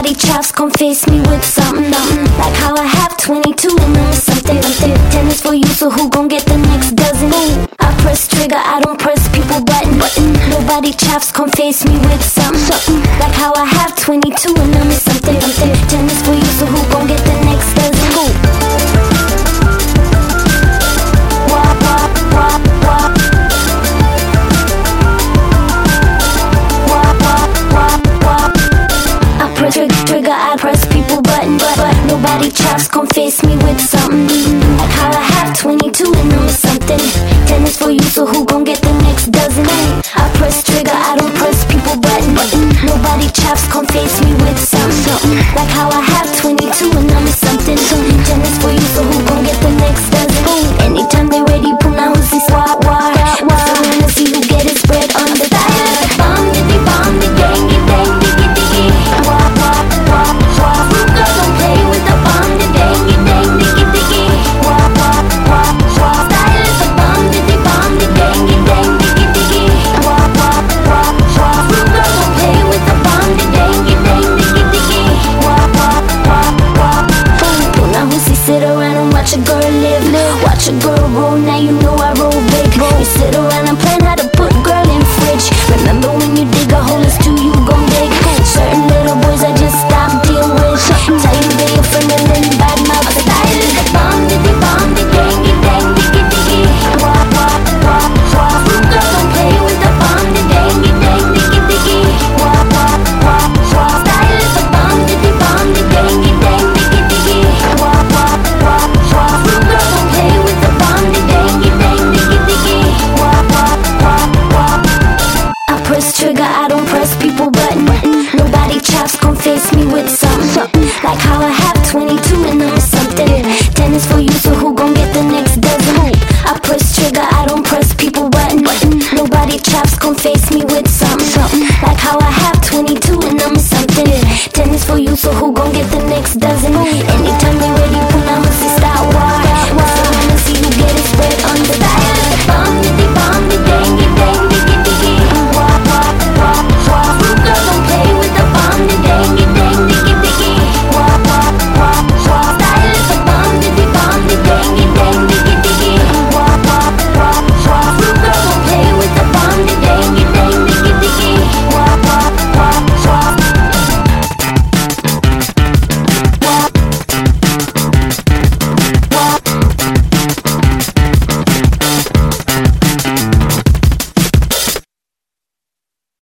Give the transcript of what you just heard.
Nobody tries to confess me with something, like how I have 22 and I'm something. 10 is for you, so who gon' get the next dozen? I press trigger, I don't press people button. Nobody tries to confess me with something, like how I have 22 and I'm something. 10 is for you, so who gon' get the next dozen? Trigger, I press people button, but nobody tries to confess me with something, like how I have 22 and I'm something. 10 is for you, so who gon' get the next dozen? I press trigger, I don't press people button, nobody tries to confess me with something, like how I have 22 and I'm something. 10 is for you, so who gon' get the next dozen? Anytime they ready, pronounce this wah wah. What's around to see who get his bread on the diet? Bomb diddy, dang it, dang diggy diggy. Wah wah wah wah. Rude girl don't play with the bomb, the dang it, dang diggy diggy. Wah wah wah wah. Style is a bomb, the dang it, dang diggy diggy. Wah wah wah wah. Rude girl don't play with the bomb, the dang it, dang diggy diggy. Wah wah wah wah. Now who see sit around and watch a girl live, watch a girl roll. Now you know I roll big. You sit around and plan how to put girl in fridge. Remember when you dig a hole, it's two you gon' dig. Certain little boys I just stop deal with. Tell you they your friend and then bad mouth. Style is the bomb, diddy bomb, the dang it, dang diggy diggy. Wah wah wah wah. Rude girl don't play with the bomb, the dang it, dang diggy diggy. Wah wah wah wah. Style is the bomb, diddy bomb, the dang it, dang diggy diggy. Wah wah wah wah. Rude girl don't play with the bomb, the dang it, dang diggy diggy. Wah wah wah wah. I press trigger, I don't press people button. Nobody tries to confess me with something, like how I have 22 and I'm something. 10 is for you, so who gon' get the next dozen? I press trigger, I don't press people button. Nobody tries to confess me with something, like how I have 22 and I'm something. 10 is for you, so who gon' get the next dozen? Anytime